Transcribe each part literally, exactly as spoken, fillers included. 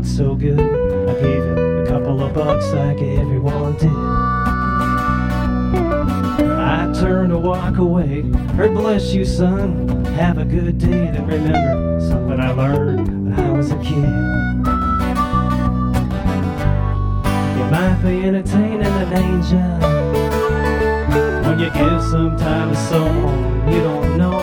so good. I gave him a couple of bucks like everyone did. I turned to walk away, heard bless you son, have a good day. Then remember something I learned when I was a kid. You might be entertaining an angel when you give some time to someone you don't know.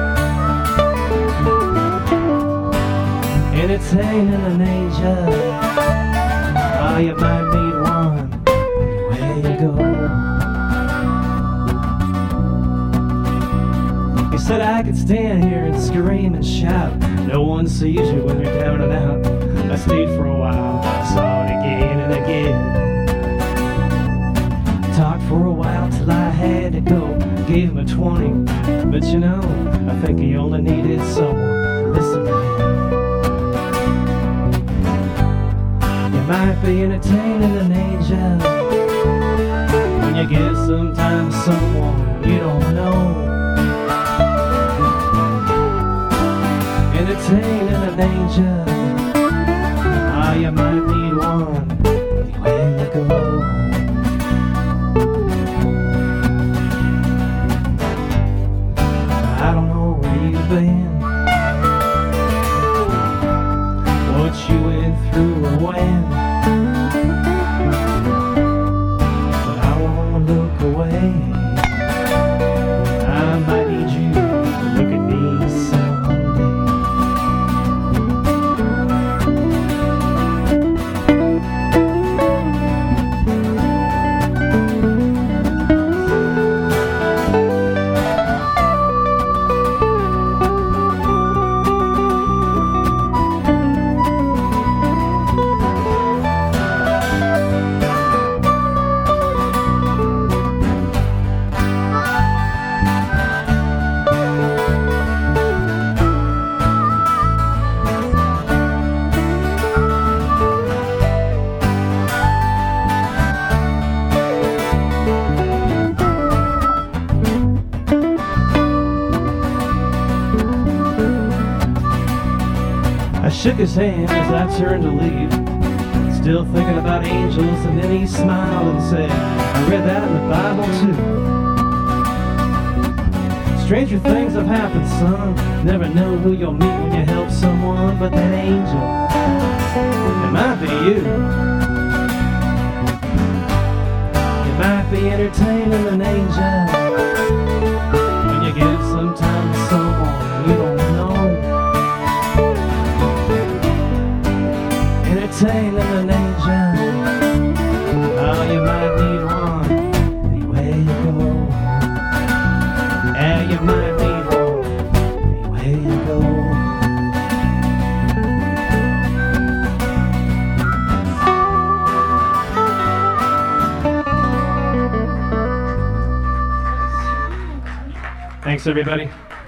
Entertaining an angel, oh, you might meet one anywhere you go. You said I could stand here and scream and shout, no one sees you when you're down and out. I stayed for a while, I saw it again and again. Talked for a while till I had to go, gave him a twenty, but you know, I think he only needed someone to listen to him. You might be entertaining an angel when you give some time to someone you don't know. Entertaining an angel, oh, you might need one anywhere you go. I don't know where you've been, what you went through or when, but I won't look away. I might need you to look at me someday. I shook his hand as I turned to leave, still thinking about angels, and then he smiled and said, I read that in the Bible too. Stranger things have happened, son. Never know who you'll meet when you help someone, but that angel, it might be you. You might be entertaining an angel when you give some time to someone you don't know. Entertaining an angel, oh, you might need one anywhere you go. Yeah, you might need one anywhere you go. Thanks, everybody.